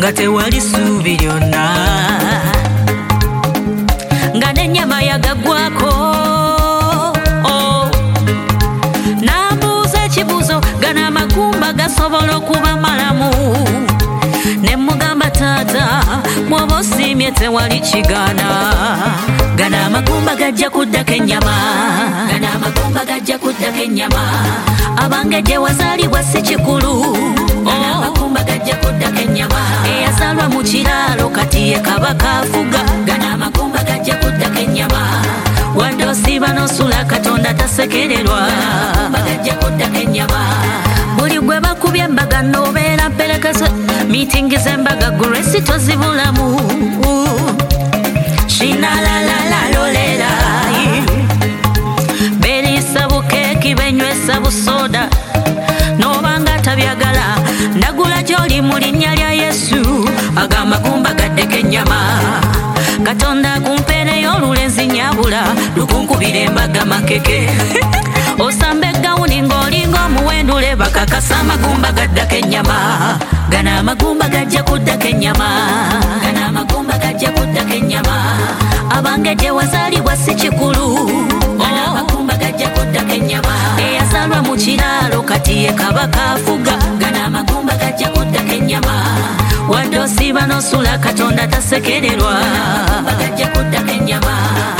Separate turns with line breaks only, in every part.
nga tewali ssuubi lyonna nga n'ennyama yagagwako n'ambuuza ekibuuzo gana amagumba gasobola okuba malamu ne mugamba taata bw'oba osiimye tewali kigaana gana amagumba gajja kuddako ennyama gana amagumba gajja kuddako ennyama abange gye wazaalibwa si kikulu gana amagumba gajja kuddako ennyama eyazaalwa mu kiraalo kati ye kabaka afuga gana amagumba gajja kuddako ennyama wadde osiiba n'osula katonda tasekererwa gana gajja kuddako ennyama buli gwe bakubye embaga n'obeera mperekeze miitingi z'embaga guresi tozibulamu shinalalalolera beriisa bukeeki benywesa busoda n'obanga tabyagala ndagula gy'oli mu linnya lya yesu ag'amagumba gaddeko ennyama katonda kumpeereyo olulenzi nyabula lukunkubira embaga makeke osamba egawuni ng'olinga omuwendule bakakasa amagumba gaddako ennyama gana amagumba gajja kuddako ennyama gana amagumba gajja kuddako ennyama abange gye wazaalibwa si kikulu gana amagumba gajja kuddako ennyama eyazaalwa mu kiraalo kati ye kabaka afuga gana amagumba gajja kuddako ennyama wadde osiiba n'osula katonda tasekererwa gana gajja kuddako ennyama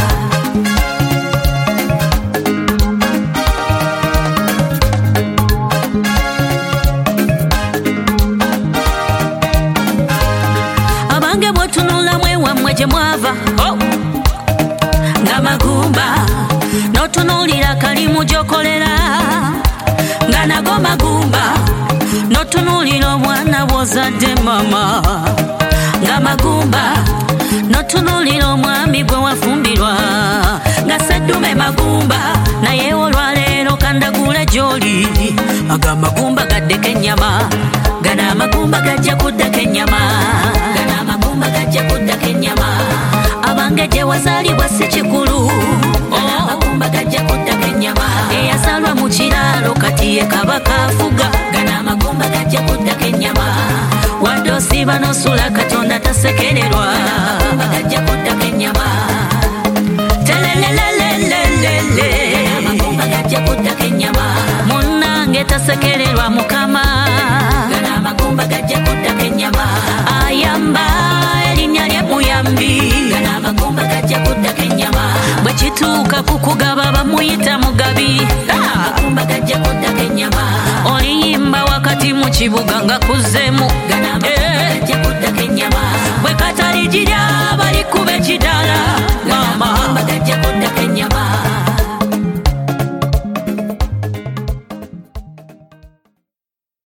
gye mwava nga magumba n'otunuulira kalimu gy'okolera nga nago magumba n'otunuulira omwana bw'ozadde mama nga magumba n'otunuulira omwami gwe wafumbirwa nga seddume magumba naye olwaleero kandagula gy'oli aga magumba gaddeko ennyama gana amagumba gajja kuddako ennyama gana amagumba gajja kuddako ennyama abange gye wazaalibwa si kikulu gana amagumba gajja kuddako ennyama eyazaalwa mu kiraalo kati ye kabaka afuga gana amagumba gajja kuddako ennyama wadde osiiba n'osula katonda tasekererwa gana gajja kuddako ennyama telelelelelelele amagumba gajja kuddako ennyama munnange tasekererwa mukama gana amagumba gajja kuddako ennyama ayamba erinnya lye muyambi gana amagumba gajja kuddako ennyama bwe kituuka ku kugaba bamuyita mugabi amagumba gajja kuddako ennyama oliyimba wakati mu kibuga nga kuzzemu gana amagumba gajja kuddako ennyama bwe katali girya